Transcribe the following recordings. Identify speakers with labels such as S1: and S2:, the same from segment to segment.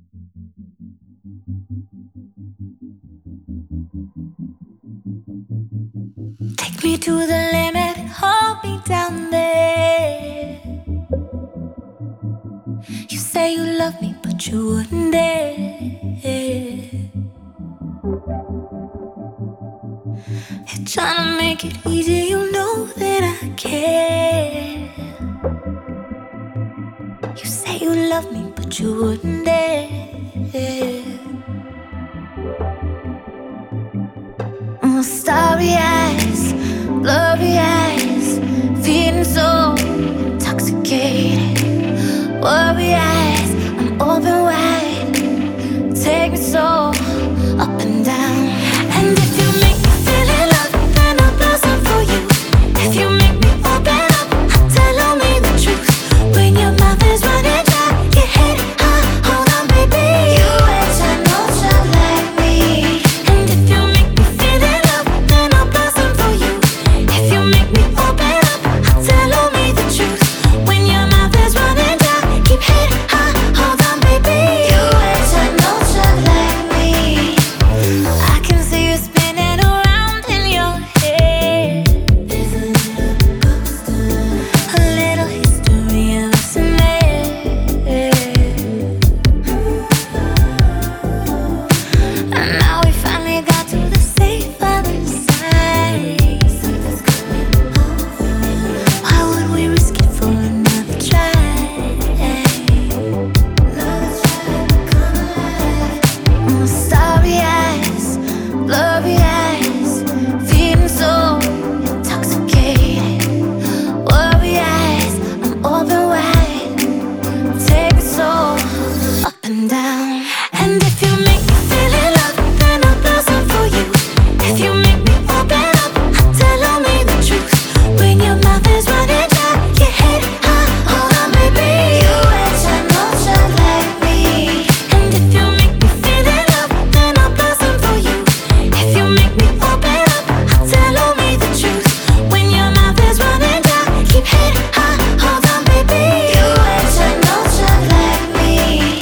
S1: Take me to the limit, hold me down there. You say you love me, but you wouldn't dare. You're trying to make it easy, you know that I care. You say you love me, but you wouldn't dare. Starry eyes, blurry eyes, feeling so intoxicated. Worry eyes, I'm open wide. Take me so up and down. And if you make me feel in love, then I'll blossom for you. If you make me open up, I'll tell me the truth. When your mouth is running dry, your head high, hold on, baby. You ain't got no job like me. And if you make me feel in love, then I'll blossom for you. If you make me open up, I'll tell me the truth. When your mouth is running dry, keep head high, hold on, baby. You ain't got no job like me. I can see you spinning around in your head. There's a little ghost, a little history of us and and now we finally got to the safe other side. Something's coming over. Why would we risk it for another try? Another try to come alive. Starry eyes, blurry eyes, feeling so intoxicated. Worry eyes, I'm open wide. Take me so up and down. And if you make me feel in love, then I'll blossom for you. If you make me open up, I'll tell me the truth. When your mouth is running dry, your head high, hold on, baby. You ain't got no job like me. And if you make me feel in love, then I'll blossom for you. If you make me open up, I'll tell me the truth. When your mouth is running dry, keep head high, hold on, baby. You ain't got no job like me.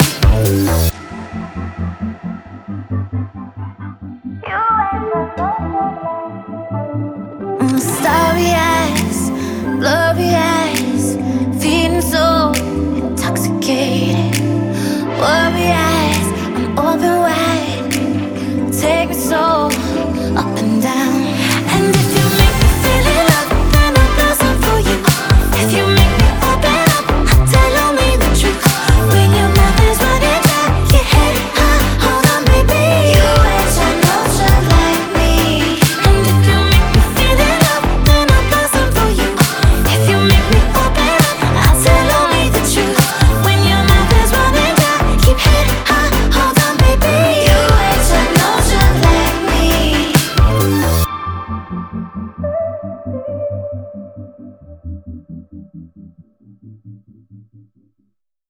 S1: Starry eyes, blurry eyes, feeling so intoxicated. Worry eyes, I'm open wide. Take me so up and down. And if you make me feel in love, then I'll blossom for you. If you make me open up, I'll tell me the truth. When your mouth is running dry, your head high, hold on, baby. You ain't got no job like me. And if you make me feel in love, then I'll blossom for you. If you make me open up, I'll tell me the truth. When your mouth is running dry, keep head high, hold on, baby. You ain't got no job like me.